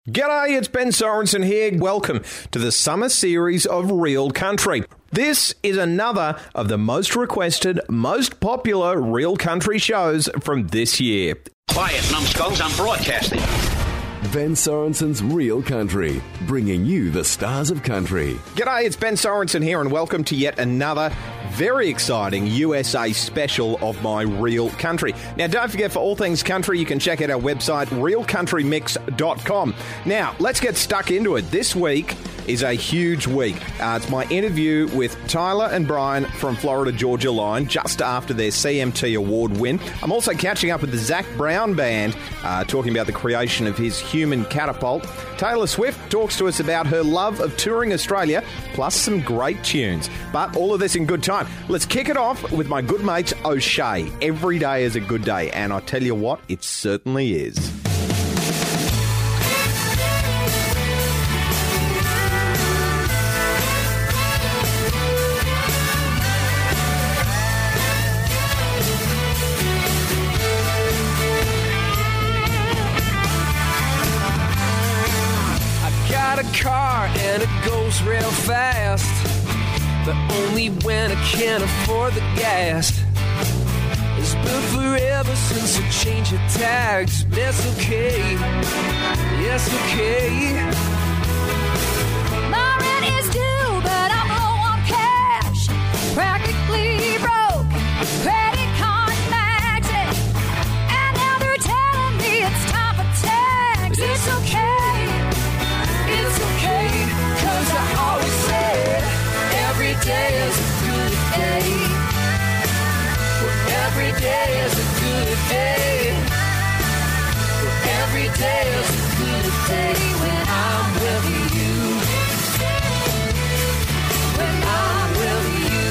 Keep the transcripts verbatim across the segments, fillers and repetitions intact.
G'day, it's Ben Sorensen here. Welcome to the summer series of Real Country. This is another of the most requested, most popular Real Country shows from this year. Quiet, numbskulls, I'm broadcasting. Ben Sorensen's Real Country, bringing you the stars of country. G'day, it's Ben Sorensen here, and welcome to yet another very exciting U S A special of my Real Country. Now, don't forget, for all things country, you can check out our website, real country mix dot com. Now, let's get stuck into it. This week is a huge week. Uh, it's my interview with Tyler and Brian from Florida Georgia Line just after their C M T Award win. I'm also catching up with the Zac Brown Band, uh, talking about the creation of his Human Catapult. Taylor Swift talks to us about her love of touring Australia, plus some great tunes. But all of this in good time. Let's kick it off with my good mates O'Shea. Every day is a good day, and I tell you what, it certainly is. Car and it goes real fast, but only when I can't afford the gas. It's been forever since I changed the tags, but it's okay, it's okay. My rent is due, but I'm low on cash. Practically broke, credit card maxing, and now they're telling me it's time for tax. But it's okay. It's okay, cause I always say every day is a good day. Well, every day is a good day. Well, every day is a good day when I'm with you. When I'm with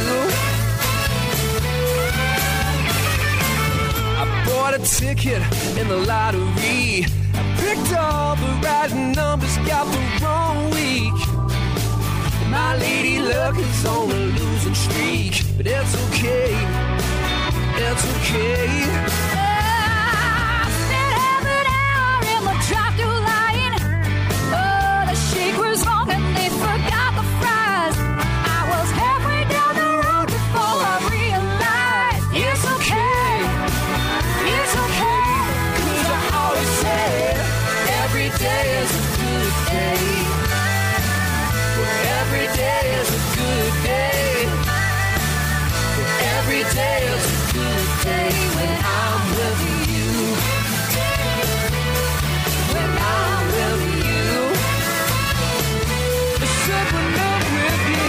you. I bought a ticket in the lottery. Picked all the right numbers, got the wrong week. My lady luck is on a losing streak, but it's okay, it's okay. I spent half an hour in the drive-thru line. Oh, the shake was wrong and they forgot the fries. I was halfway down the road before I realized it's okay, it's okay. Cause I always say every day is a good day. Well, every day is a good day. Well, every day is a good day when I'm with you. When I'm with you. Except when I'm with you.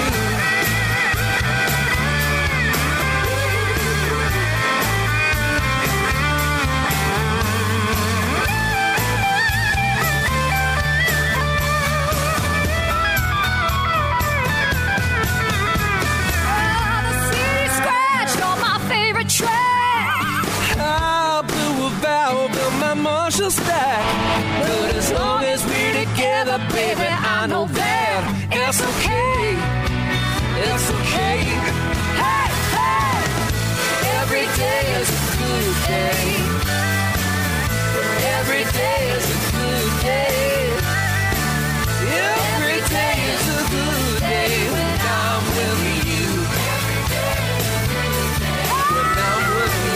Marshall stack, but as long as we're together, baby, I know that it's okay, it's okay. Hey, hey, every day is a good day. Every day is a good day. Every day is a good day when I'm with you. When I'm with you.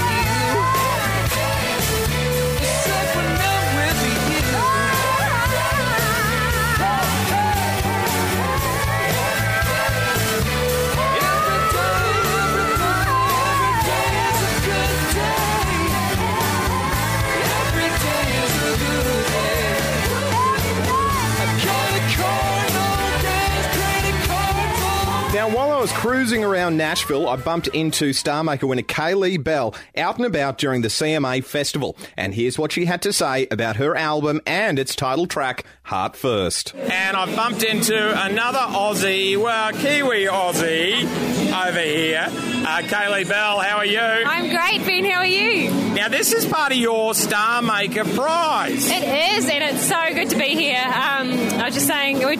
Now, while I was cruising around Nashville, I bumped into Star Maker winner Kaylee Bell out and about during the C M A Festival. And here's what she had to say about her album and its title track, Heart First. And I've bumped into another Aussie, well, Kiwi Aussie over here. Uh, Kaylee Bell, how are you? I'm great, Ben. How are you? Now, this is part of your Star Maker prize. It is, and it's so good to be here. Um, I was just saying, we were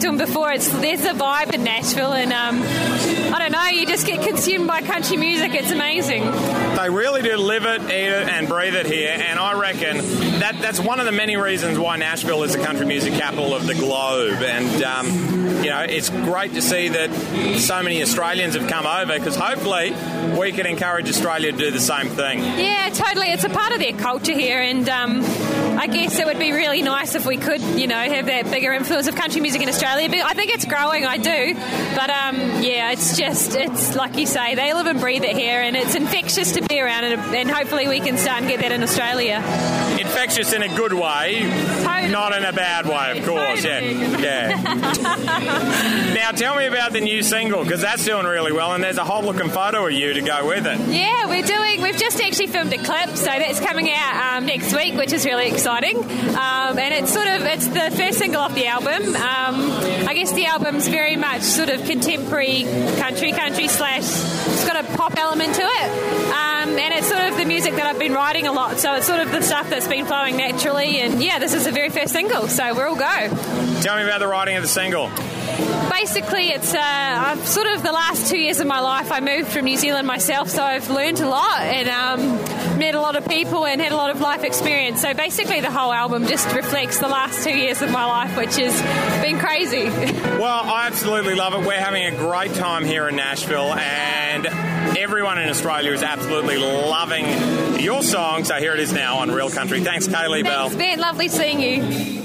to them before. It's there's a vibe in Nashville, and um, I don't know, you just get consumed by country music. It's amazing. They really do live it, eat it, and breathe it here, and I reckon that that's one of the many reasons why Nashville is the country music capital of the globe. And um, you know, it's great to see that so many Australians have come over, because hopefully we can encourage Australia to do the same thing. Yeah, totally. It's a part of their culture here, and um, I guess it would be really nice if we could, you know, have that bigger influence of country music in Australia. But I think it's growing, I do. But um, yeah, it's just, it's like you say, they live and breathe it here, and it's infectious to be around, and, and hopefully we can start and get that in Australia. Infectious in a good way, Totally. not in a bad way, of course. Totally. Yeah, yeah. Now tell me about the new single, because that's doing really well, and there's a hot looking photo of you to go with it. Yeah, we're doing, we've just actually filmed a clip, so that's coming out um, next week, which is really exciting. Um, and it's sort of, it's the first single off the album. Um, I guess the album's very much sort of contemporary country, country slash, it's got a pop element to it. Um, and it's sort of the music that I've been writing a lot, so it's sort of the stuff that's been flowing naturally. And yeah, this is the very first single, so we're all go. Tell me about the writing of the single. Basically, it's uh, I've sort of the last two years of my life, I moved from New Zealand myself, so I've learned a lot and um, met a lot of people and had a lot of life experience. So basically the whole album just reflects the last two years of my life, which has been crazy. Well, I absolutely love it. We're having a great time here in Nashville, and everyone in Australia is absolutely loving your song. So here it is now on Real Country. Thanks, Kaylee Bell. Thanks, Ben. Lovely seeing you.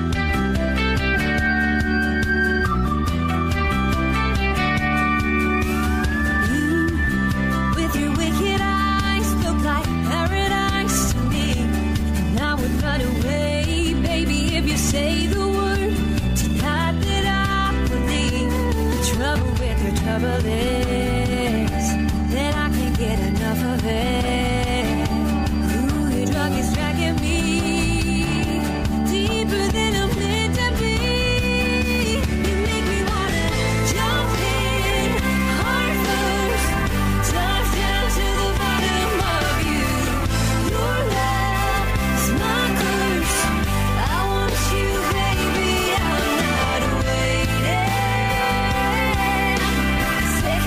Say the word tonight that I believe. The trouble with your trouble is that I can't get enough of it. Ooh, your drug is dragging me deeper than I'm meant to be. You make me wanna jump in heart first, dive down to the bottom of you. Your love is my curse. I want you, baby, I'm not waiting. Sex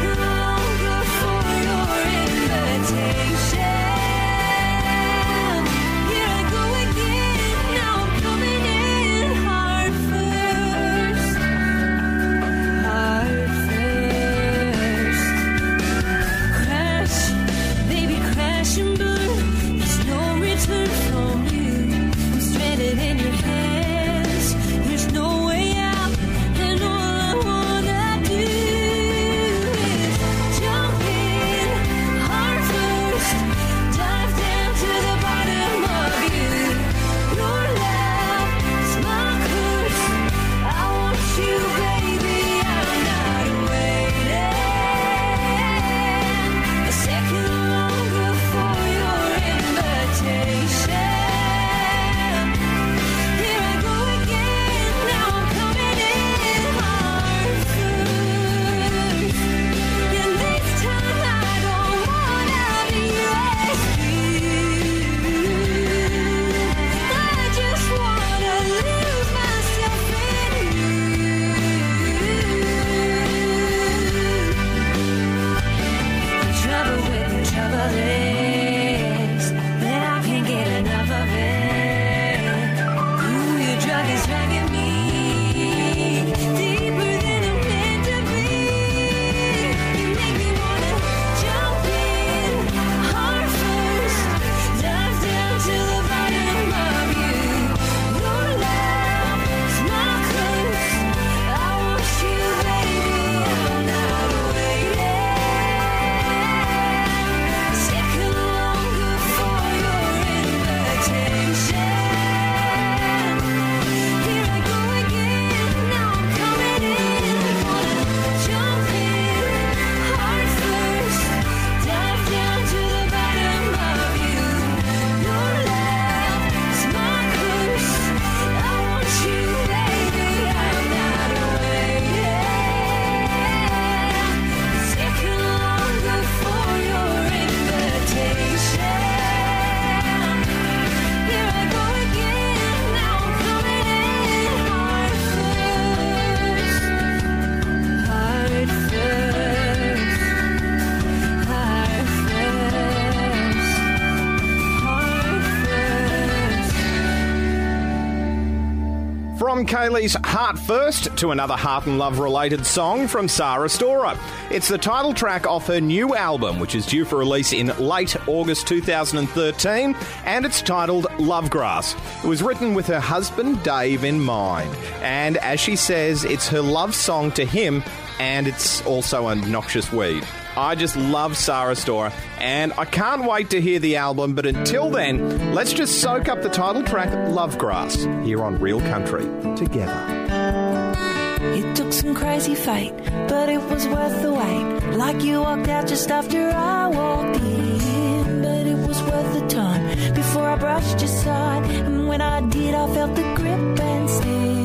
From Kaylee's Heart First to another heart and love related song from Sarah Storer. It's the title track off her new album, which is due for release in late August two thousand thirteen, and it's titled Lovegrass. It was written with her husband Dave in mind, and as she says, it's her love song to him, and it's also a noxious weed. I just love Sarah Storer, and I can't wait to hear the album, but until then, let's just soak up the title track, Lovegrass, here on Real Country, together. It took some crazy fate, but it was worth the wait. Like you walked out just after I walked in, but it was worth the time before I brushed your side. And when I did, I felt the grip and sting.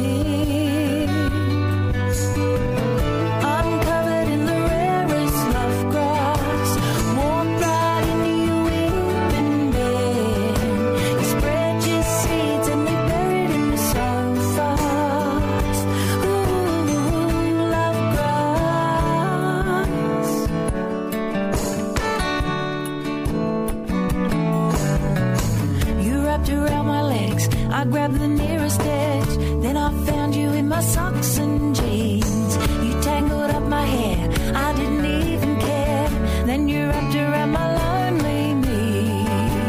I grabbed the nearest edge, then I found you in my socks and jeans. You tangled up my hair, I didn't even care. Then you wrapped around my lonely me.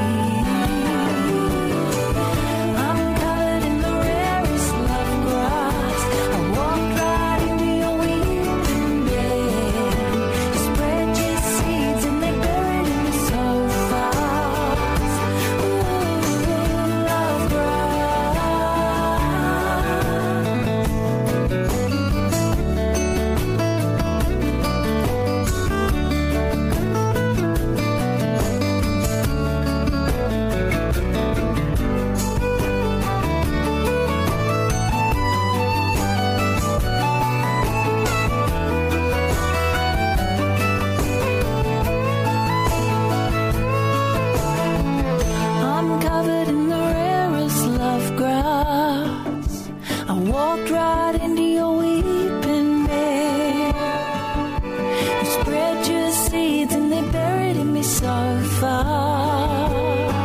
I'm covered in the rarest love grass. I walked right into your weeping bed. You spread your seeds and they buried in me so fast. Ooh, love grass. I'm covered in the rarest love grass. I walked right into your weeping bed. You spread your seeds and they buried in me so far.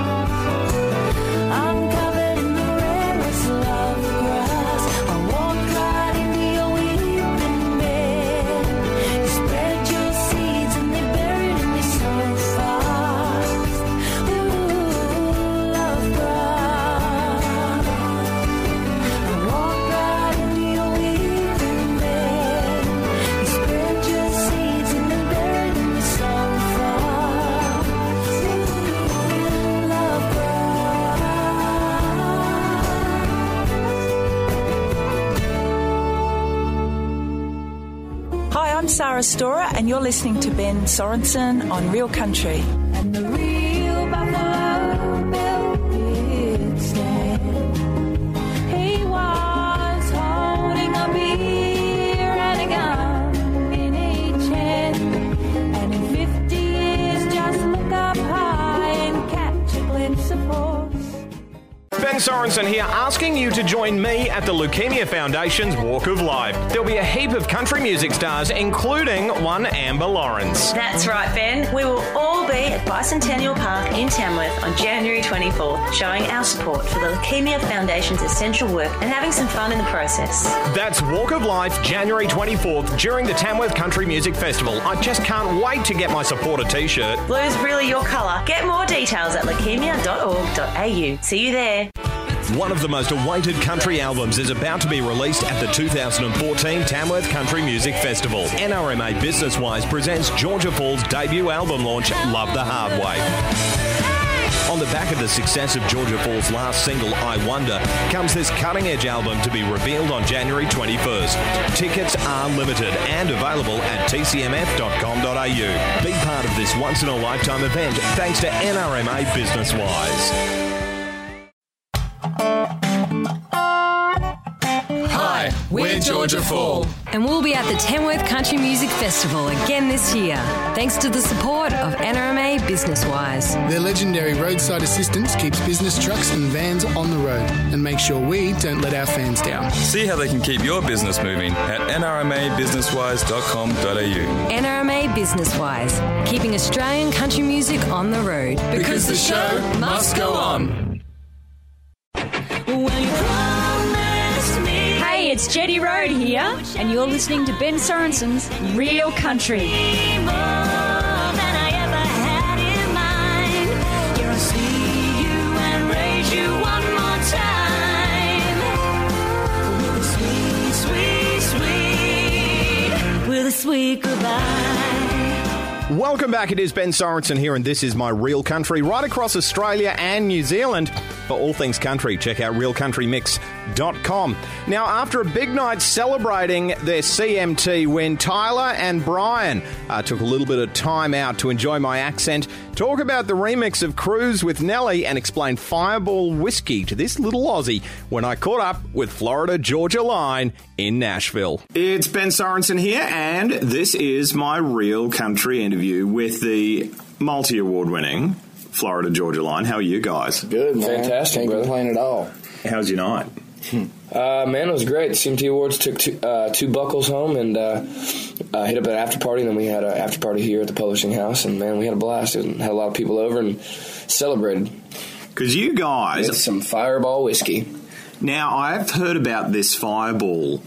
I'm covered in the rarest love grass. I walked right into your weeping bed. You spread your seeds and they buried in me so fast. Ooh, love grass. I walked right into your weeping bed. You spread your seeds and they buried in me so fast. Ooh, love grass. Hi, I'm Sarah Storer, and you're listening to Ben Sorensen on Real Country. And the real Buffalo Bill did stand. He was holding a beer and a gun in each hand. And in fifty years, just look up high and catch a glimpse of horse. Ben Sorensen here, asking you to join me at the Leukemia Foundation's Walk of Life. There'll be a heap of country music stars, including one Amber Lawrence. That's right, Ben. We will all be at Bicentennial Park in Tamworth on January twenty-fourth, showing our support for the Leukemia Foundation's essential work and having some fun in the process. That's Walk of Life, January twenty-fourth, during the Tamworth Country Music Festival. I just can't wait to get my supporter t-shirt. Blue's really your colour. Get more details at leukemia dot org dot a u. See you there. One of the most awaited country albums is about to be released at the two thousand fourteen Tamworth Country Music Festival. N R M A Business Wise presents Georgia Fall's debut album launch, Love the Hard Way. On the back of the success of Georgia Fall's last single, I Wonder, comes this cutting-edge album to be revealed on January twenty-first. Tickets are limited and available at t c m f dot com dot a u. Be part of this once-in-a-lifetime event thanks to N R M A Business Wise. Hi, we're Georgia Fall. And we'll be at the Tamworth Country Music Festival again this year, thanks to the support of N R M A Business Wise. Their legendary roadside assistance keeps business trucks and vans on the road and makes sure we don't let our fans down. See how they can keep your business moving at n r m a business wise dot com dot a u. N R M A Business Wise, keeping Australian country music on the road. Because the show must go on. Well, you promised me it's Jetty Road here, and you're listening to Ben Sorensen's Real Country. Sweet goodbye. Welcome back. It is Ben Sorensen here, and this is my Real Country right across Australia and New Zealand. For all things country, check out real country mix dot com. Now, after a big night celebrating their C M T win, Tyler and Brian uh, took a little bit of time out to enjoy my accent, talk about the remix of Cruise with Nelly, and explain Fireball whiskey to this little Aussie when I caught up with Florida Georgia Line in Nashville. It's Ben Sorensen here, and this is my Real Country interview with the multi-award winning Florida Georgia Line. How are you guys? Good, man. Fantastic, Can't brother. complain at all. How's your night? Uh, man, it was great. The C M T Awards took two, uh, two buckles home and uh, uh, hit up an after party. And then we had an after party here at the publishing house, and man, we had a blast. And had a lot of people over and celebrated. Because you guys, with some Fireball whiskey. Now, I've heard about this Fireball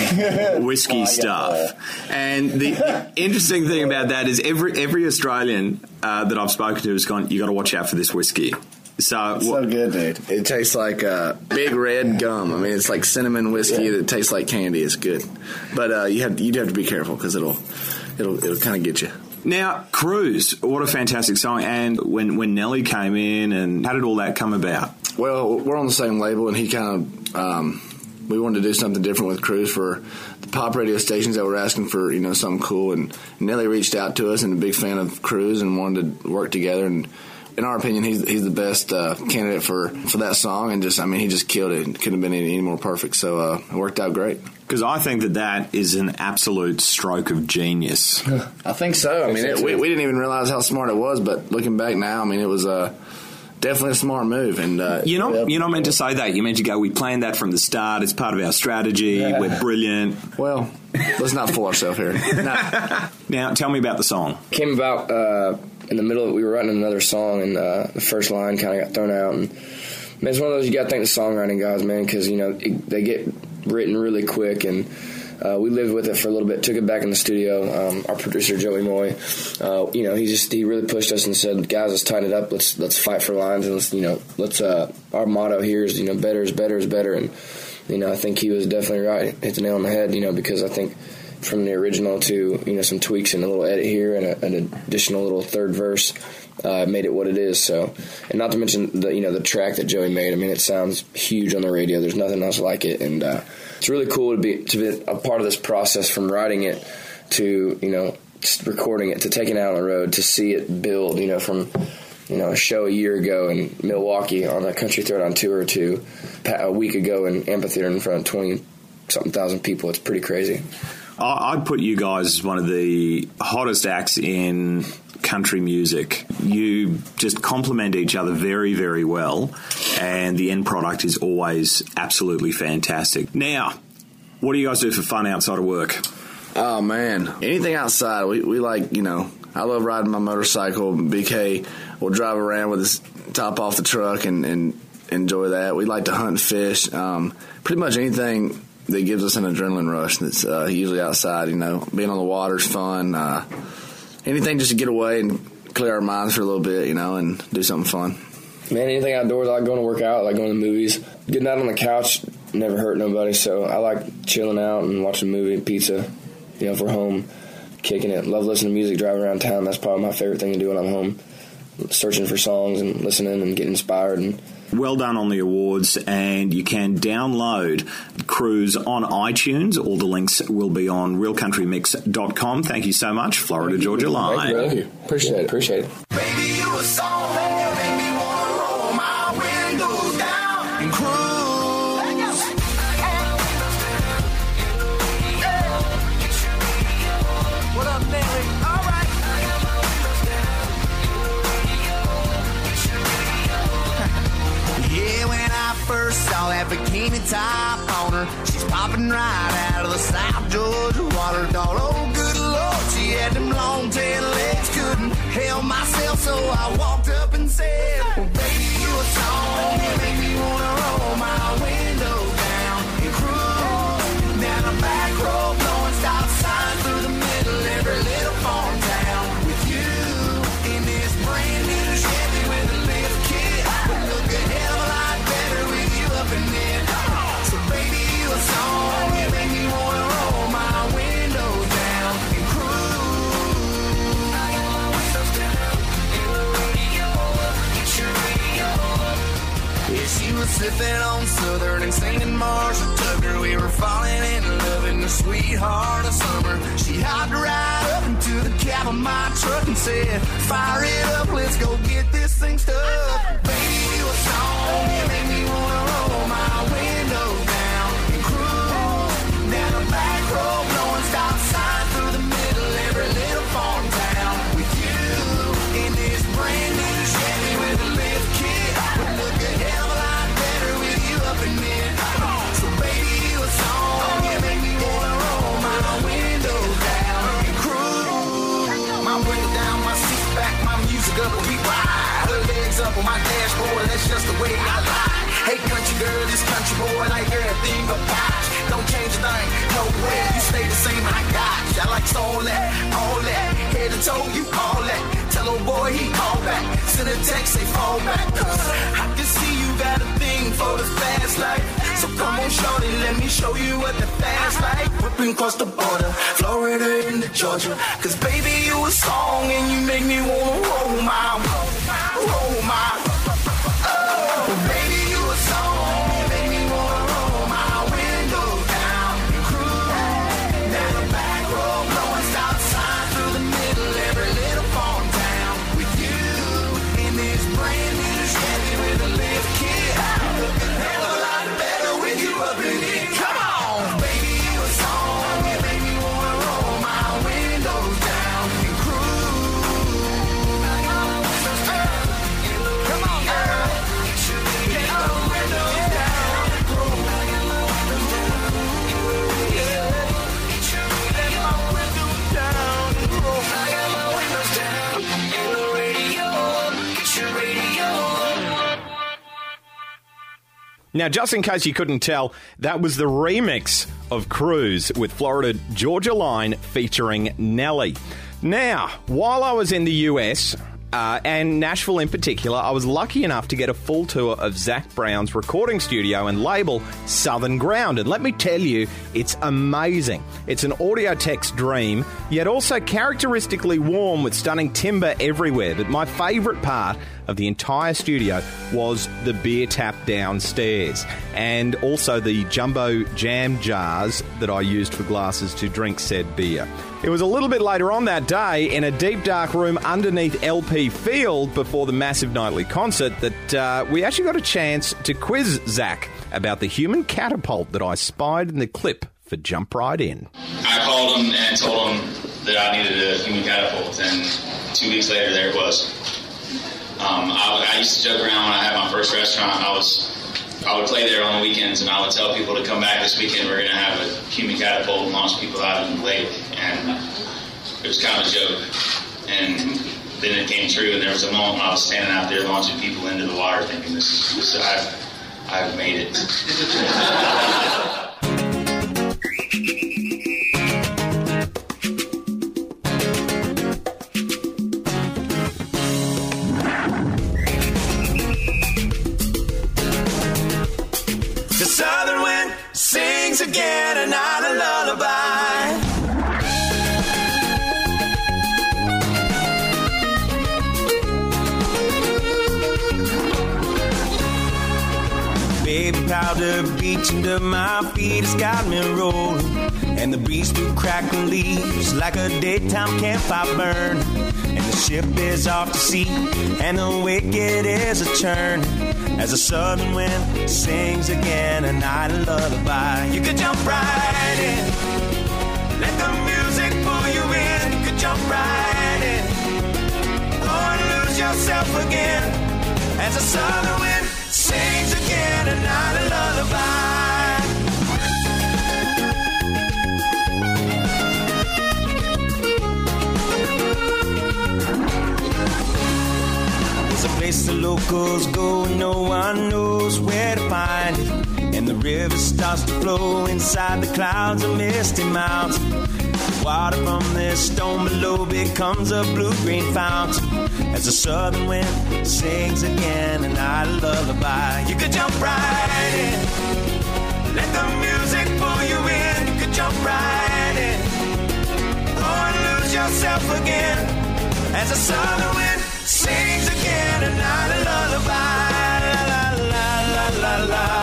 whiskey Oh, stuff, and the, the interesting thing about that is every every Australian uh, that I've spoken to has gone, you got to watch out for this whiskey. So, It's so good, dude. It tastes like uh, big red gum. I mean, it's like cinnamon whiskey Yeah. that tastes like candy. It's good, but uh, you have you'd have to be careful because it'll it'll it'll kind of get you. Now, Cruise, what a fantastic song! And when when Nelly came in, and how did all that come about? Well, we're on the same label, and he kind of um, we wanted to do something different with Cruise for the pop radio stations that were asking for, you know, something cool. And Nelly reached out to us, and a big fan of Cruise, and wanted to work together. And in our opinion, he's he's the best uh, candidate for, for that song. And just, I mean, he just killed it. Couldn't have been any, any more perfect. So uh, it worked out great. Because I think that that is an absolute stroke of genius. I think so. I mean, it, we, we didn't even realize how smart it was, but looking back now, I mean, it was uh, definitely a smart move. And uh, You're not, you're not meant to say that. You're meant to go, we planned that from the start. It's part of our strategy. Yeah. We're brilliant. Well, let's not fool ourselves here. No. Now, tell me about the song. Came about uh, in the middle of, we were writing another song, and uh, the first line kind of got thrown out. And man, it's one of those, you got to thank the songwriting guys, man, because, you know, it, they get written really quick. And Uh, we lived with it for a little bit, took it back in the studio. Um, our producer, Joey Moy, uh, you know, he just, he really pushed us and said, guys, let's tighten it up. Let's, let's fight for lines. And let's, you know, let's, uh, our motto here is, you know, better is better is better. And, you know, I think he was definitely right. Hit the nail on the head, you know, because I think from the original to, you know, some tweaks and a little edit here and a, an additional little third verse, uh, made it what it is. So, and not to mention the, you know, the track that Joey made. I mean, it sounds huge on the radio. There's nothing else like it. And, uh, it's really cool to be to be a part of this process, from writing it to, you know, recording it to taking it out on the road, to see it build, you know, from, you know, a show a year ago in Milwaukee on a Country Throwdown tour to a week ago in amphitheater in front of twenty something thousand people. It's pretty crazy. I'd put you guys as one of the hottest acts in country music. You just complement each other very, very well, and the end product is always absolutely fantastic. Now, what do you guys do for fun outside of work? Oh, man. Anything outside. We, we like, you know, I love riding my motorcycle. B K will drive around with his top off the truck and, and enjoy that. We like to hunt and fish. Um, pretty much anything that gives us an adrenaline rush that's uh, usually outside, you know. Being on the water is fun. Uh, anything just to get away and clear our minds for a little bit, you know, and do something fun. Man, anything outdoors. I like going to work out. I like going to the movies. Getting out on the couch never hurt nobody, so I like chilling out and watching a movie, pizza, you know, if we're home, kicking it. Love listening to music, driving around town. That's probably my favorite thing to do when I'm home, searching for songs and listening and getting inspired. And well done on the awards, and you can download Cruise on iTunes. All the links will be on real country mix dot com. Thank you so much, Florida Georgia Line. Thank you, Thank you. Appreciate it. Appreciate it. Baby, you a song that make me wanna roll my windows down and cruise. What up, Mary? All right. Yeah, when I first saw that bikini top on her, she's popping right out of the South Georgia water. Thought, oh, good Lord, she had them long tail legs, couldn't help myself, so I walked up and said, well, baby, you a song that make me wanna roll my window down and cruise. riffing on Southern and singing Marshall Tucker. We were falling in love in the sweetheart of summer. She hopped right up into the cab of my truck and said, fire it up, let's go get this thing stuck. Baby, you a song, you make me wanna roll my window down and cruise down a back road, blowing stop sign through the middle every little farm town. With you in this brand new Chevy with a lift kit, would look a hell of a lot better with you up in it. So baby, you a song, you make me wanna roll my window down and cruise. My window down, my seat back, my music up, we ride. Her legs up on my dashboard, that's just the way I like. Hey country girl, this country boy, like everything about you. Don't change a thing, no way, you stay the same, I got you. I like all that, all that, head to toe, you all that. Tell old boy he call back, send a text, say fall back. Cause I can see you got a thing for the fast life. So come on shorty, let me show you what the fast life. Whipping across the border, Florida into Georgia. Cause baby you a song and you make me wanna roll my, roll my, oh baby you a song, you make me wanna roll my window down and cruise down the back road, blowing stop sign through the middle every little farm town. With you in this brand new Chevy with a lift kit, look a hell of a lot better with you up in it. Come on, baby, you a song, you make me wanna roll my windows down and cruise. Come on, girl, get the windows down and cruise. Get my windows down and cruise. I got my windows down and the radio, get your radio. Now, just in case you couldn't tell, that was the remix of Cruise with Florida Georgia Line featuring Nelly. Now, while I was in the U S, uh, and Nashville in particular, I was lucky enough to get a full tour of Zach Brown's recording studio and label, Southern Ground. And let me tell you, it's amazing. It's an audio tech's dream, yet also characteristically warm with stunning timber everywhere. But my favourite part of the entire studio was the beer tap downstairs, and also the jumbo jam jars that I used for glasses to drink said beer. It was a little bit later on that day, in a deep dark room underneath L P Field before the massive nightly concert, that uh, we actually got a chance to quiz Zach about the human catapult that I spied in the clip for Jump Right In. I called him and told him that I needed a human catapult, and two weeks later there it was. Um, I, I used to joke around when I had my first restaurant. I was, I would play there on the weekends, and I would tell people to come back this weekend. We're going to have a human catapult and launch people out in the lake, and it was kind of a joke. And then it came true, and there was a moment when I was standing out there launching people into the water, thinking, "This is, this is I've, I've made it." Southern wind sings again, and not a lullaby. Baby powder beach under my feet has got me rolling, and the breeze through crackling leaves like a daytime campfire burn. And the ship is off to sea, and the wicked is a churn, as the southern wind sings again a night of lullaby. You could jump right in, let the music pull you in. You could jump right in, or lose yourself again, as the southern wind sings again a night of lullaby. It's a place the locals go and no one knows where to find it. And the river starts to flow inside the clouds of misty mountain. The water from this stone below becomes a blue-green fountain, as the southern wind sings again a night of lullaby. You could jump right in, let the music pull you in. You could jump right in, or lose yourself again, as the southern wind sings again a night of lullaby. La la la la la la.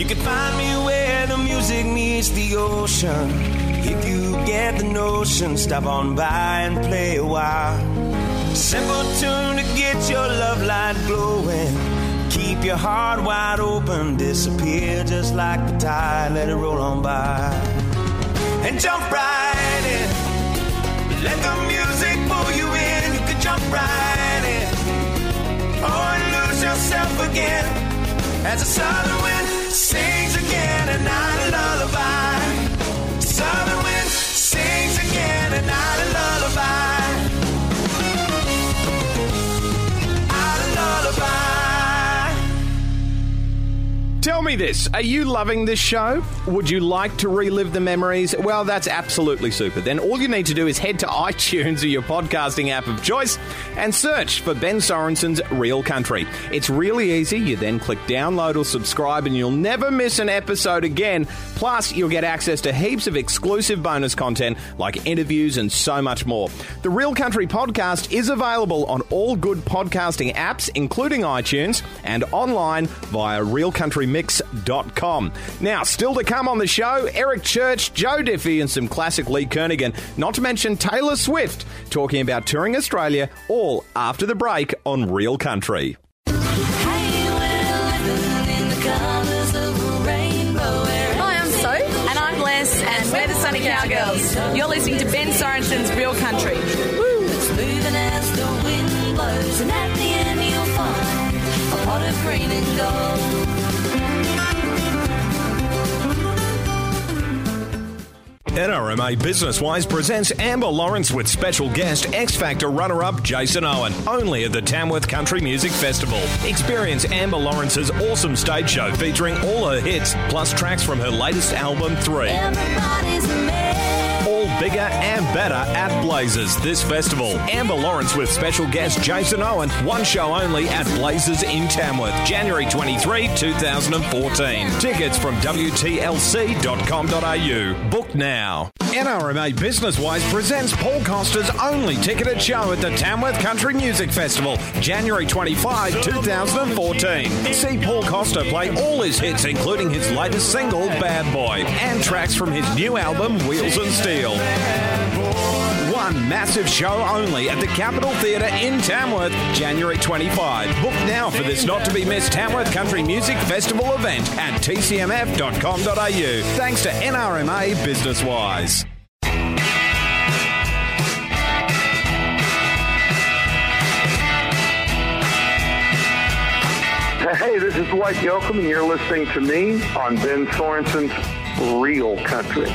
can find me where the music meets the ocean. If you get the notion, stop on by and play a while. Simple tune to get your love light glowing. Keep your heart wide open, disappear just like the tide, let it roll on by. And jump right in, let the music pull you in. You can jump right in, oh, and lose yourself again. As the southern wind sings again, a night a lullaby. Southern wind sings again, a night a lullaby. A lullaby. Tell me this, are you loving this show? Would you like to relive the memories? Well, that's absolutely super. Then all you need to do is head to iTunes or your podcasting app of choice and search for Ben Sorensen's Real Country. It's really easy. You then click download or subscribe and you'll never miss an episode again. Plus, you'll get access to heaps of exclusive bonus content like interviews and so much more. The Real Country podcast is available on all good podcasting apps, including iTunes, and online via real country mix dot com. Now, still to come on the show, Eric Church, Joe Diffie, and some classic Lee Kernaghan, not to mention Taylor Swift, talking about touring Australia, all after the break on Real Country. Hi, I'm So. And I'm Les, and we're the Sunny Cowgirls. You're listening to Ben Sorensen's Real Country. Woo! It's moving as the wind blows, and at the end you'll find a pot of green and gold. N R M A Business Wise presents Amber Lawrence with special guest X Factor runner-up Jason Owen, only at the Tamworth Country Music Festival. Experience Amber Lawrence's awesome stage show featuring all her hits, plus tracks from her latest album, Three. Everybody's a man. All bigger and better at Blazers this festival. Amber Lawrence with special guest Jason Owen, one show only at Blazers in Tamworth, January twenty-third, twenty fourteen. Tickets from w t l c dot com dot a u. Book now. N R M A Business Wise presents Paul Costa's only ticketed show at the Tamworth Country Music Festival, January twenty-fifth, twenty fourteen. See Paul Costa play all his hits, including his latest single, Bad Boy, and tracks from his new album, Wheels and Steel. One massive show only at the Capitol Theatre in Tamworth, January twenty-fifth. Book now for this not-to-be-missed Tamworth Country Music Festival event at t c m f dot com dot a u. Thanks to N R M A Business Wise. Hey, this is Dwight Yoakam, and you're listening to me on Ben Sorensen's Real Country.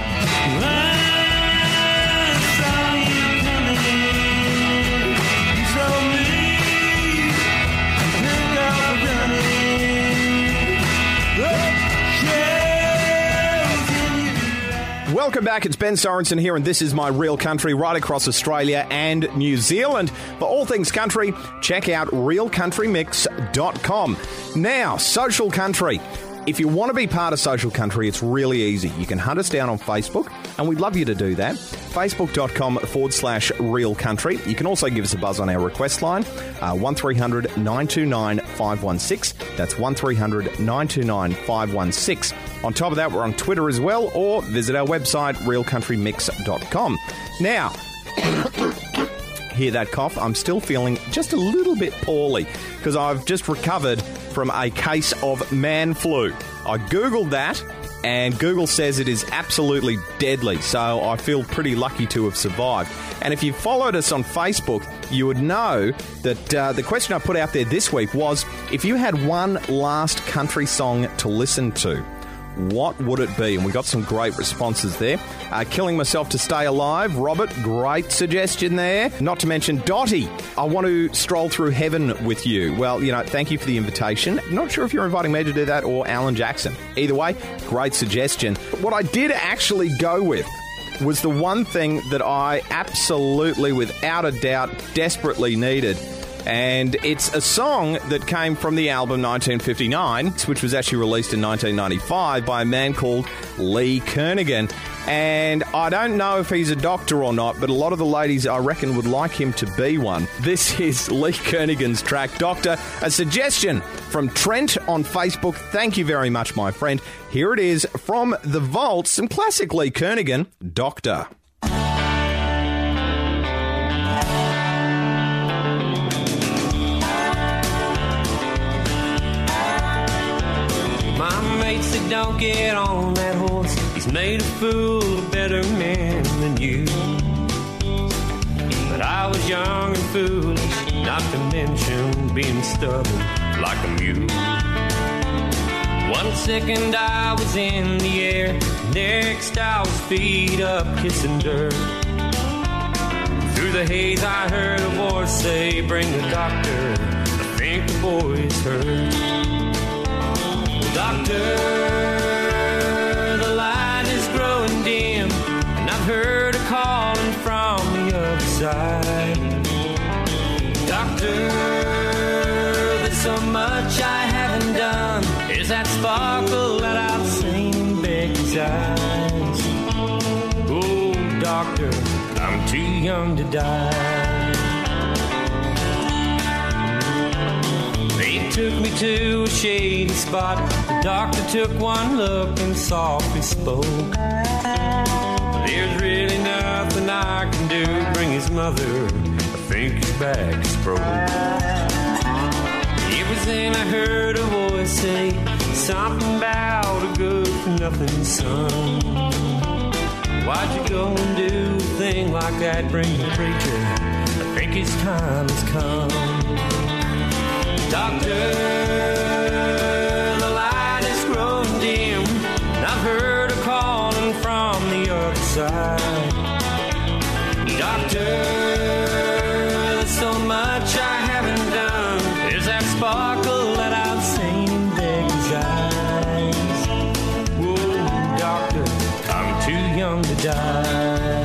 Welcome back. It's Ben Sorensen here, and this is my Real Country right across Australia and New Zealand. For all things country, check out real country mix dot com. Now, Social Country. If you want to be part of Social Country, it's really easy. You can hunt us down on Facebook, and we'd love you to do that. Facebook.com forward slash Real Country. You can also give us a buzz on our request line, uh, one three hundred nine two nine five one six. That's one three hundred nine two nine five one six. On top of that, we're on Twitter as well, or visit our website, real country mix dot com. Now, hear that cough? I'm still feeling just a little bit poorly because I've just recovered from a case of man flu. I Googled that, and Google says it is absolutely deadly, so I feel pretty lucky to have survived. And if you followed us on Facebook, you would know that uh, the question I put out there this week was, if you had one last country song to listen to, what would it be? And we got some great responses there. Uh, Killing Myself to Stay Alive. Robert, great suggestion there. Not to mention Dottie, I want to stroll through heaven with you. Well, you know, thank you for the invitation. Not sure if you're inviting me to do that or Alan Jackson. Either way, great suggestion. What I did actually go with was the one thing that I absolutely, without a doubt, desperately needed. And it's a song that came from the album nineteen fifty-nine, which was actually released in nineteen ninety-five by a man called Lee Kernaghan. And I don't know if he's a doctor or not, but a lot of the ladies, I reckon, would like him to be one. This is Lee Kernaghan's track, Doctor. A suggestion from Trent on Facebook. Thank you very much, my friend. Here it is from The Vault, some classic Lee Kernaghan, Doctor. My mate said don't get on that horse. He's made a fool of better men than you. But I was young and foolish, not to mention being stubborn like a mule. One second I was in the air, next I was feet up kissing dirt. Through the haze I heard a voice say, bring the doctor, I think the boy's hurt. Doctor, the light is growing dim, and I've heard a calling from the other side. Doctor, there's so much I haven't done. There's that sparkle that I've seen in Becky's eyes. Oh, doctor, I'm too young to die. They took me to a shady spot. The doctor took one look and softly spoke. There's really nothing I can do. Bring his mother, I think his back is broke. It was then I heard a voice say something about a good-for-nothing son. Why'd you go and do a thing like that? Bring the preacher, I think his time has come. Doctor, the light is growing dim, and I've heard a calling from the other side. Doctor, there's so much I haven't done. There's that sparkle that I've seen in Becky's eyes. Whoa, doctor, I'm too young to die.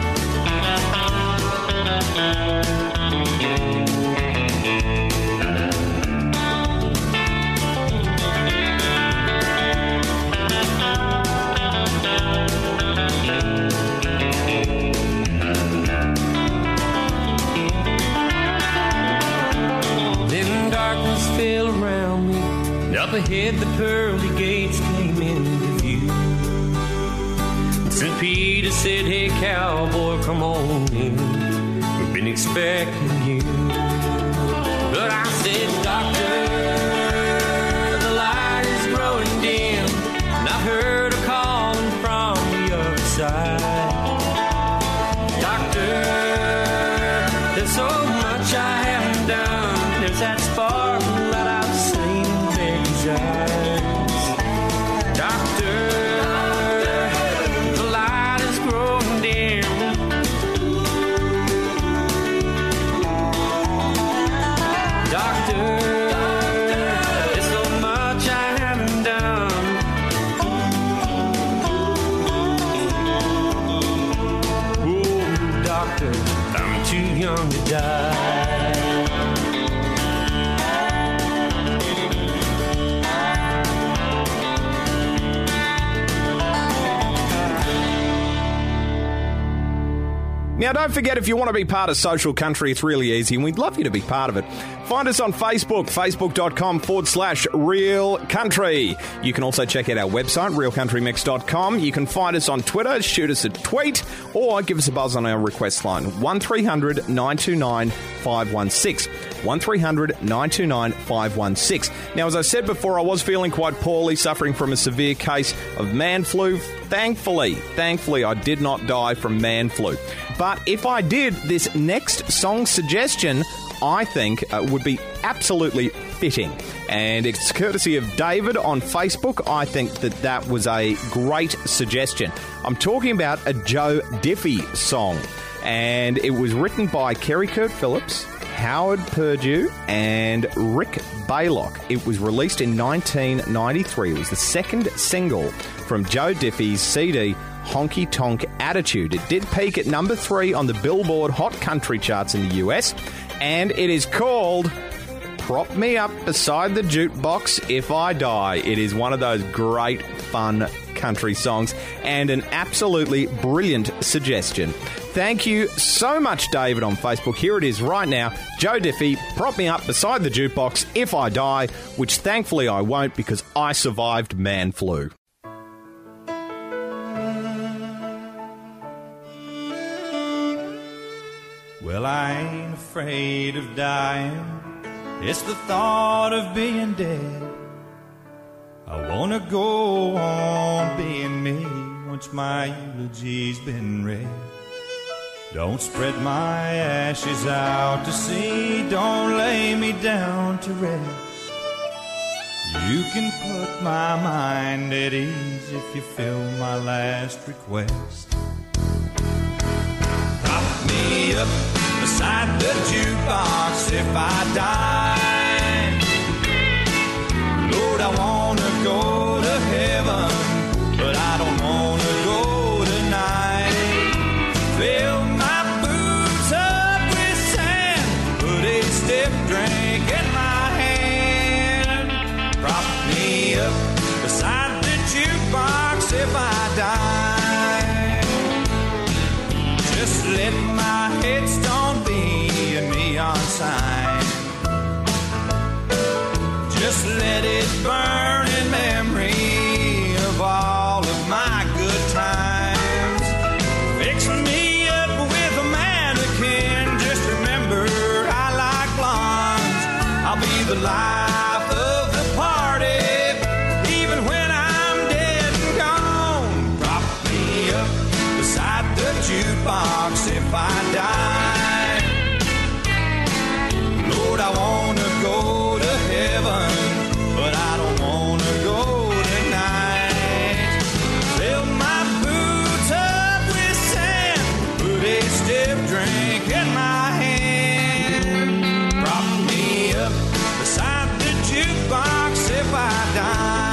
Up ahead, the pearly gates came into view. And Saint Peter said, hey, cowboy, come on in. We've been expecting you. But I said, doctor, the light is growing dim, and I've heard a calling from the other side. Doctor, there's so much I haven't done. There's that sparkle that I've seen in Becky's eyes. Doctor, the light is growing dim. Doctor, there's so much I haven't done. Oh, doctor, I'm too young to die. Now, don't forget, if you want to be part of Social Country, it's really easy, and we'd love you to be part of it. Find us on Facebook, facebook.com forward slash Real Country. You can also check out our website, real country mix dot com. You can find us on Twitter, shoot us a tweet, or give us a buzz on our request line, one three hundred nine two nine five one six. one three hundred nine two nine five one six. Now, as I said before, I was feeling quite poorly, suffering from a severe case of man flu. Thankfully, thankfully, I did not die from man flu. But if I did, this next song suggestion, I think, uh, would be absolutely fitting. And it's courtesy of David on Facebook. I think that that was a great suggestion. I'm talking about a Joe Diffie song. And it was written by Kerry Kurt Phillips, Howard Purdue, and Rick Baylock. It was released in nineteen ninety-three. It was the second single from Joe Diffie's C D, Honky Tonk Attitude. It did peak at number three on the Billboard Hot Country charts in the U S, and it is called Prop Me Up Beside the Jukebox If I Die. It is one of those great, fun country songs, and an absolutely brilliant suggestion. Thank you so much, David, on Facebook. Here it is right now. Joe Diffie, prop me up beside the jukebox if I die, which thankfully I won't because I survived man flu. Well, I ain't afraid of dying. It's the thought of being dead. I wanna go on being me once my eulogy's been read. Don't spread my ashes out to sea. Don't lay me down to rest. You can put my mind at ease if you fill my last request. Prop me up beside the jukebox if I die. Lord, I wanna go to heaven, but I don't wanna go tonight. Fill my boots up with sand, put a stiff drink in my hand. Prop me up beside the jukebox if I die. Just let my headstone be a neon sign. Just let it burn in memory of all of my good times. Fix me up with a mannequin. Just remember I like blondes. I'll be the life of the party, even when I'm dead and gone. Prop me up beside the jukebox if I die. Lord, I wanna go to heaven, but I don't wanna go tonight. Fill my boots up with sand, put a stiff drink in my hand. Prop me up beside the jukebox if I die.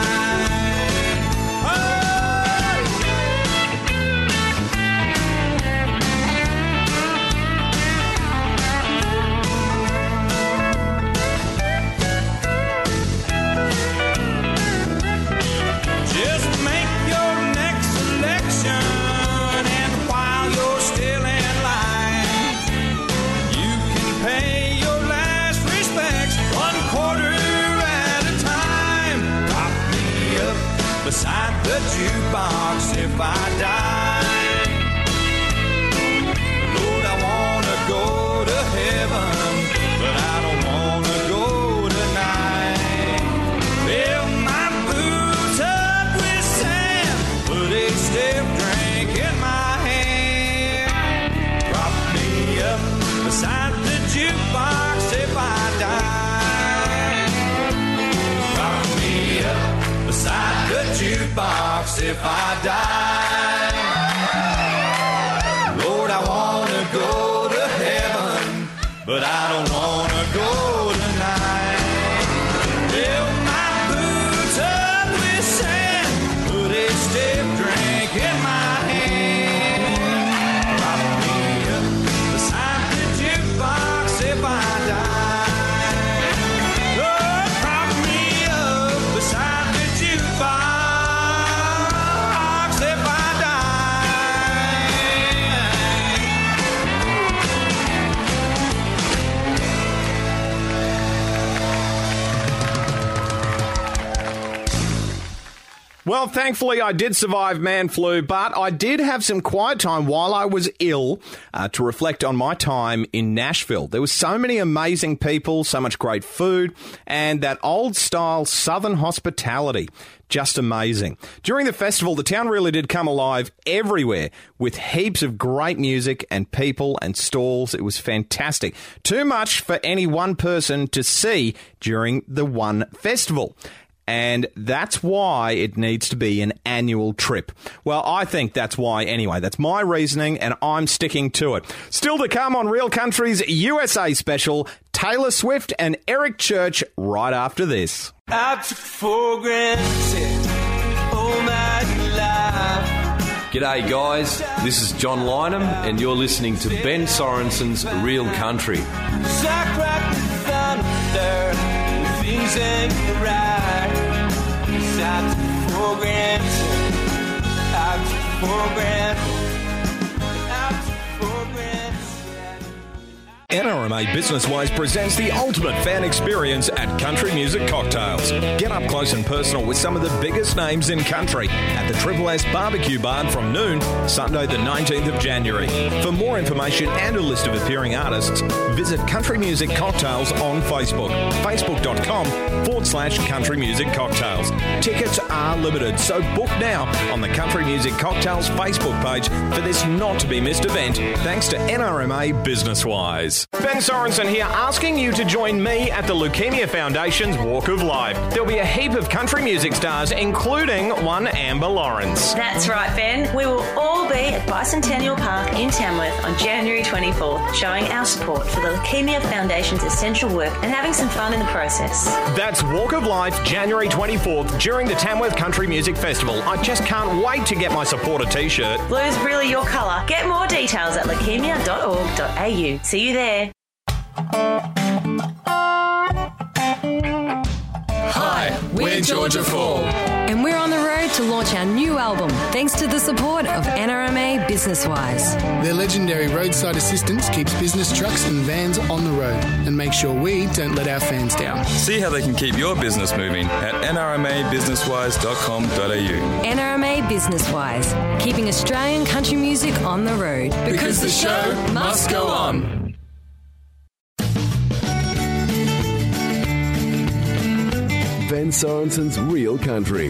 Just make your next selection, and while you're still in line, you can pay your last respects one quarter at a time. Prop me up beside the jukebox if I die. Lord, I wanna go to heaven, but I don't wanna go tonight. Fill my boots up with sand, put a stiff drink in my hand. Prop me up beside the jukebox if I die. Prop me up beside the jukebox if I die. Lord, I wanna go to heaven, but I don't wanna go tonight. Fill my boots up with sand, put a stiff drink in my hand. Prop me up beside the jukebox if I die. Lord, prop me up beside the jukebox if I die. Well, thankfully I did survive man flu, but I did have some quiet time while I was ill uh, to reflect on my time in Nashville. There was so many amazing people, so much great food, and that old-style Southern hospitality. Just amazing. During the festival, the town really did come alive everywhere with heaps of great music and people and stalls. It was fantastic. Too much for any one person to see during the one festival. And that's why it needs to be an annual trip. Well, I think that's why anyway. That's my reasoning, and I'm sticking to it. Still to come on Real Country's U S A special, Taylor Swift and Eric Church right after this. I took for granted all my life. G'day guys, this is John Lynham and you're listening to Ben Sorensen's Real Country. Shock rock the thunder, things ain't right. I took for granted for breath. Out for breath. N R M A Business Wise presents the ultimate fan experience at Country Music Cocktails. Get up close and personal with some of the biggest names in country at the Triple S Barbecue Barn from noon, Sunday the nineteenth of January. For more information and a list of appearing artists, visit Country Music Cocktails on Facebook, facebook.com forward slash Country Music Cocktails. Tickets are limited, so book now on the Country Music Cocktails Facebook page for this not-to-be-missed event, thanks to N R M A Business Wise. Ben Sorensen here, asking you to join me at the Leukemia Foundation's Walk of Life. There'll be a heap of country music stars, including one Amber Lawrence. That's right, Ben. We will all be at Bicentennial Park in Tamworth on January twenty-fourth, showing our support for the Leukemia Foundation's essential work and having some fun in the process. That's Walk of Life, January twenty-fourth, during the Tamworth Country Music Festival. I just can't wait to get my supporter t-shirt. Blue's really your colour. Get more details at leukemia dot org dot a u. See you there. Hi, we're Georgia Fall. And we're on the road to launch our new album, thanks to the support of N R M A Business Wise. Their legendary roadside assistance keeps business trucks and vans on the road and makes sure we don't let our fans down. See how they can keep your business moving at n r m a business wise dot com dot a u. N R M A Business Wise, keeping Australian country music on the road. Because the show must go on. Ben Sorensen's Real Country.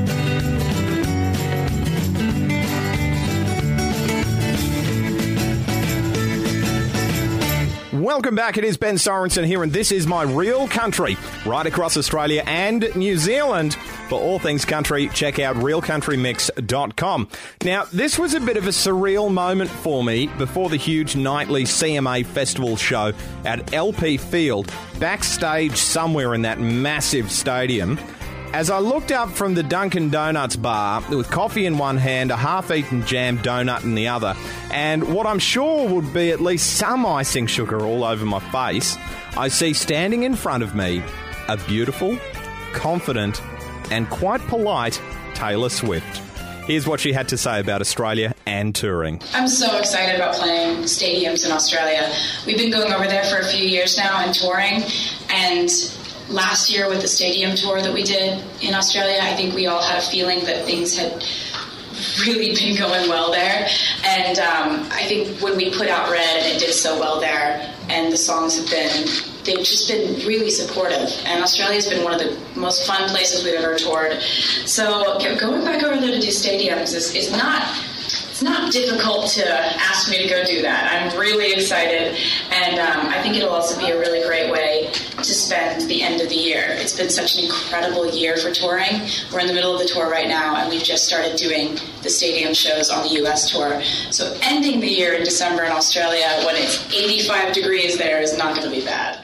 Welcome back. It is Ben Sorensen here, and this is my Real Country, right across Australia and New Zealand. For all things country, check out real country mix dot com. Now, this was a bit of a surreal moment for me before the huge nightly C M A festival show at L P Field, backstage somewhere in that massive stadium. As I looked up from the Dunkin' Donuts bar with coffee in one hand, a half-eaten jam donut in the other, and what I'm sure would be at least some icing sugar all over my face, I see standing in front of me a beautiful, confident, and quite polite Taylor Swift. Here's what she had to say about Australia and touring. I'm so excited about playing stadiums in Australia. We've been going over there for a few years now and touring, and last year with the stadium tour that we did in Australia, I think we all had a feeling that things had really been going well there. And um, I think when we put out Red and it did so well there, and the songs have been, they've just been really supportive. And Australia's been one of the most fun places we've ever toured. So going back over there to do stadiums is, is not... It's not difficult to ask me to go do that. I'm really excited, and um, I think it'll also be a really great way to spend the end of the year. It's been such an incredible year for touring. We're in the middle of the tour right now, and we've just started doing the stadium shows on the U S tour. So ending the year in December in Australia when it's eighty-five degrees there is not going to be bad.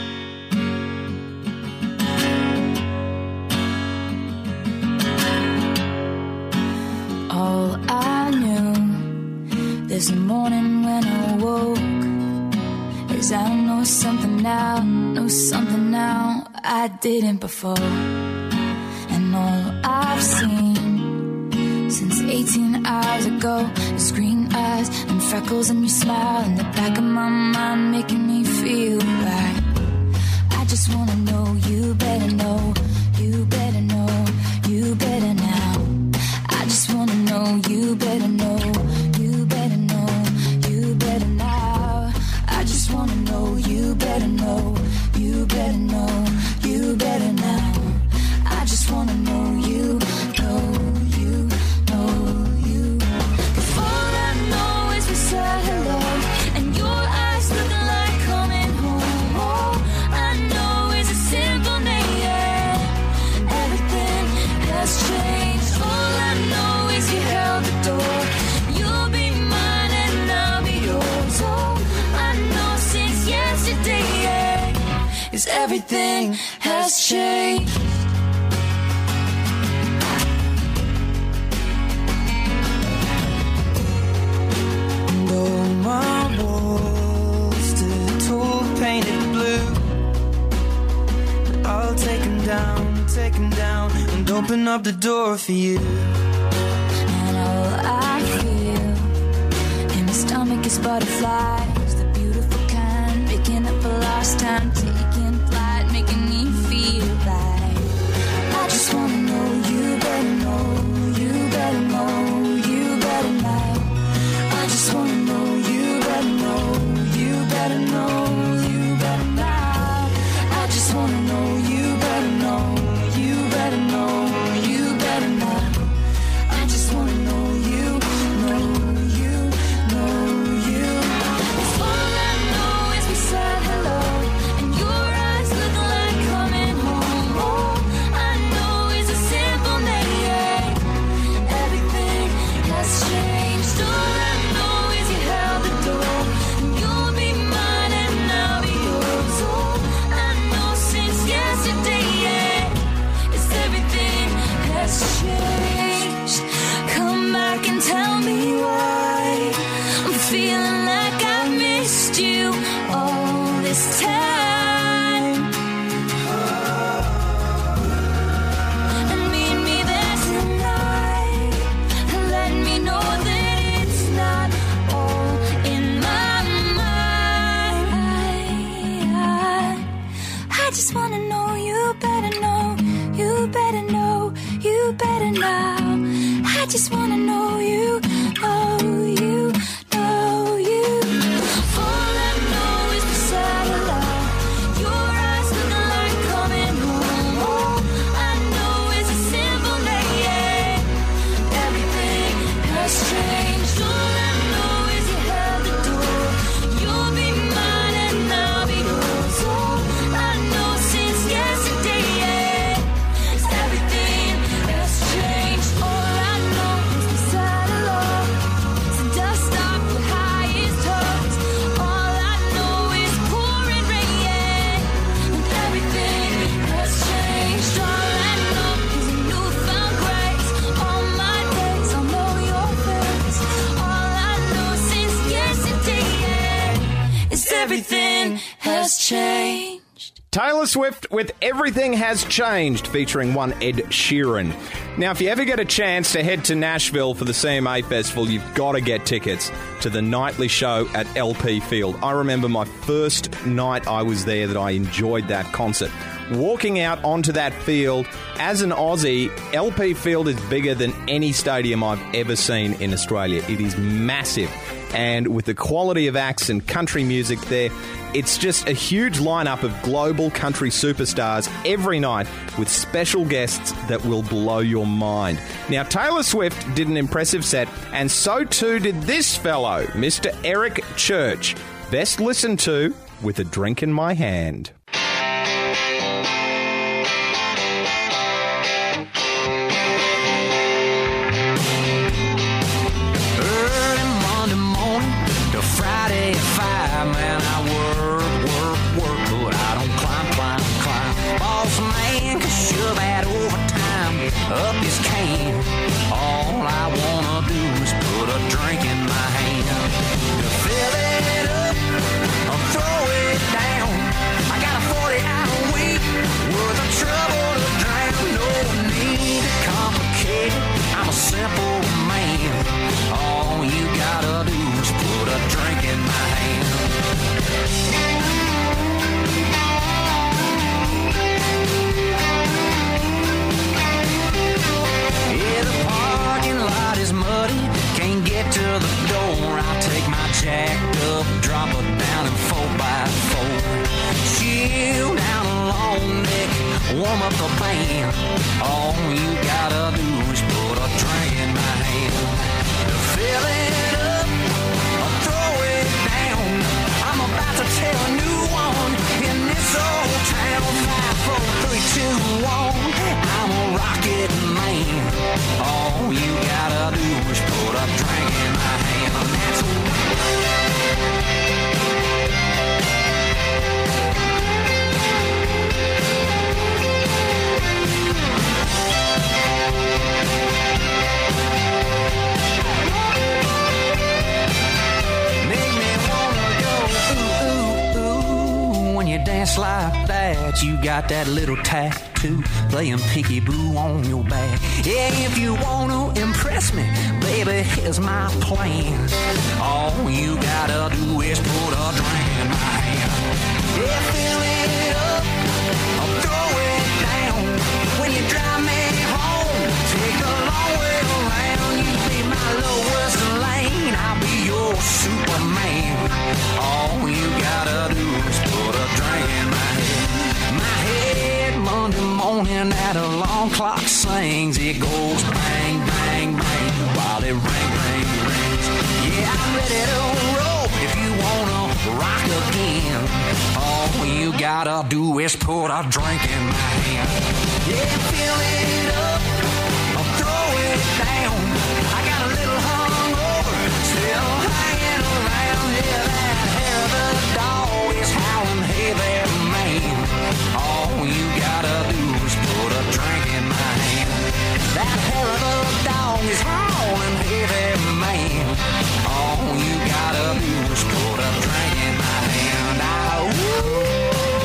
All I knew this morning when I woke is I know something now, know something now I didn't before. And all I've seen since eighteen hours ago is green eyes and freckles and your smile in the back of my mind making me feel right. I just wanna know you better know, you better know, you better now. I just wanna know you better know, you better know, you better now. I just wanna know you better know, you better know, you better now. I just wanna know you, know you, know you. 'Cause all I know is we said hello, and your eyes looking like coming home. All I know is a simple name, yeah. Everything has changed. All I know is you held the door. You'll be mine and I'll be yours. All I know since yesterday, yeah, is everything has changed. Though my walls stood tall, painted blue, I'll take 'em down, take 'em down, and open up the door for you. And all I butterflies, the beautiful kind, making up for lost time, taking flight, making me feel like I just wanna know you better know, you better know, you better know. I just wanna know you better know, you better know, you better know. I just wanna know you better know, you better know, you better know. I just wanna know you, know you, know you. It's all I know is we said hello, and your eyes look like coming home. All I know is a simple name. Everything has changed. All I know is you held the door, and you'll be mine and I'll be yours. All I know since yesterday, yeah, is everything has changed. Come back and tell me why I'm feeling like I missed you all this time. And meet me there tonight, and let me know that it's not all in my mind. I just wanna know you better know, you better know, you better know. I just wanna know you, oh you, know you. All I know is beside your love, your eyes looking like coming home. All I know is a simple name. Everything has changed. All I know is you held the door. You'll be mine and I'll be yours. All I know since yesterday, yeah, is everything has changed. All I know is beside a love, so dust off your highest hopes. All I know is pouring rain, and everything has changed. All I know is a newfound grace. All my days I'll know your face. All I know since yesterday, yeah, is everything has changed. Taylor Swift with Everything Has Changed, featuring one Ed Sheeran. Now, if you ever get a chance to head to Nashville for the C M A Festival, you've got to get tickets to the nightly show at L P Field. I remember my first night I was there that I enjoyed that concert. Walking out onto that field, as an Aussie, L P Field is bigger than any stadium I've ever seen in Australia. It is massive. And with the quality of acts and country music there, it's just a huge lineup of global country superstars every night with special guests that will blow your mind. Now, Taylor Swift did an impressive set, and so too did this fellow, Mister Eric Church. Best listened to with a drink in my hand. Early Monday morning to Friday at five, man, I work, work, work, but I don't climb, climb, climb. Boss man can shove that overtime up his can. All I wanna do is put a drink in my hand. To fill it up or throw it down. I got a forty hour week worth of trouble to drown. No need to complicate it, I'm a simple man. All you gotta do is put a drink in my hand. Yeah, the parking lot is muddy, can't get to the door. I'll take my jacked up, drop it down in four by four. Chill down a long neck, warm up the band. All you gotta do is put a drink in my hand. To fill it up or throw it down, I'm about to tell a new one in this old town. Five, four, three, two, one, I'm a rocket man. All you gotta do is put a drink in my hand. And that's make me wanna go ooh, ooh, ooh, when you dance. ass like that, you got that little tattoo playing peekaboo on your back. Yeah, if you want to impress me, baby, here's my plan. All you gotta do is put a drink in my hand. Yeah, fill it up, I'll throw it down. When you drive me home, take a long way around. You be my lowest lane, I'll be your Superman. All you gotta do is put a drink in my head. My head, Monday morning, that alarm clock sings. It goes bang, bang, bang, while it ring, ring, rings. Yeah, I'm ready to roll if you wanna rock again. All you gotta do is put a drink in my hand. Yeah, fill it up, I'll throw it down. I got a little hungover, still hanging around. Yeah, that hair of the dog is howling, hey there, man. All you gotta do is put a drink in my hand. That hair of the dog is howling, hey there, man. All you gotta do is put a drink in my hand. Ah, woo.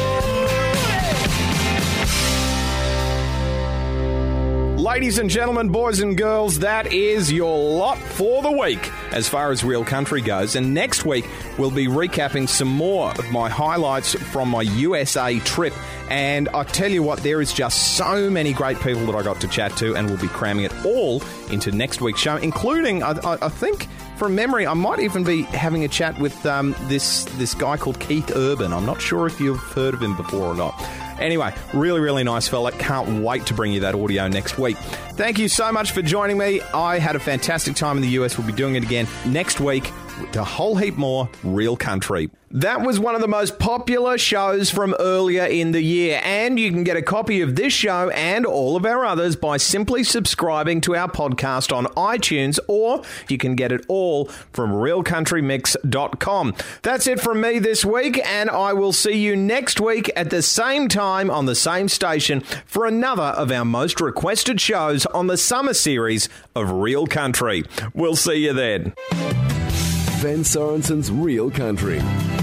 Ladies and gentlemen, boys and girls, that is your lot for the week as far as Real Country goes. And next week, we'll be recapping some more of my highlights from my U S A trip. And I tell you what, there is just so many great people that I got to chat to, and we'll be cramming it all into next week's show, including, I, I, I think, from memory, I might even be having a chat with um, this, this guy called Keith Urban. I'm not sure if you've heard of him before or not. Anyway, really, really nice fella. Can't wait to bring you that audio next week. Thank you so much for joining me. I had a fantastic time in the U S. We'll be doing it again next week with a whole heap more Real Country. That was one of the most popular shows from earlier in the year, and you can get a copy of this show and all of our others by simply subscribing to our podcast on iTunes, or you can get it all from real country mix dot com. That's it from me this week, and I will see you next week at the same time on the same station for another of our most requested shows on the summer series of Real Country. We'll see you then. Ben Sorensen's Real Country.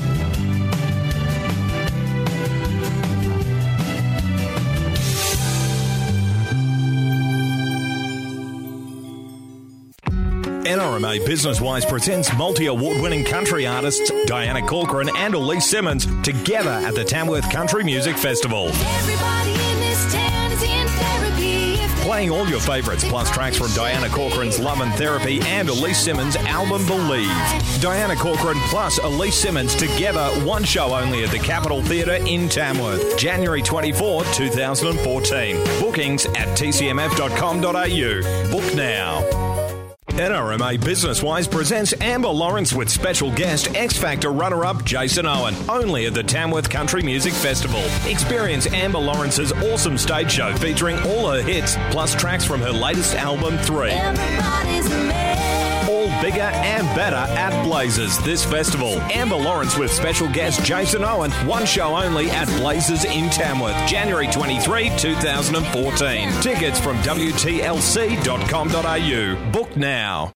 N R M A Business Wise presents multi-award-winning country artists Diana Corcoran and Elise Simmons together at the Tamworth Country Music Festival. Everybody in this town is in therapy. If Playing all your favourites, plus tracks from Diana Corcoran's Love and Therapy and Elise Simmons' album Believe. Diana Corcoran plus Elise Simmons together, one show only at the Capitol Theatre in Tamworth, January twenty-fourth, twenty fourteen. Bookings at t c m f dot com dot a u. Book now. N R M A Business Wise presents Amber Lawrence with special guest X Factor runner-up Jason Owen, only at the Tamworth Country Music Festival. Experience Amber Lawrence's awesome stage show featuring all her hits, plus tracks from her latest album, Three. All bigger and better at Blazers this festival. Amber Lawrence with special guest Jason Owen, one show only at Blazers in Tamworth, January twenty-third, twenty fourteen. Tickets from w t l c dot com dot a u. Book now.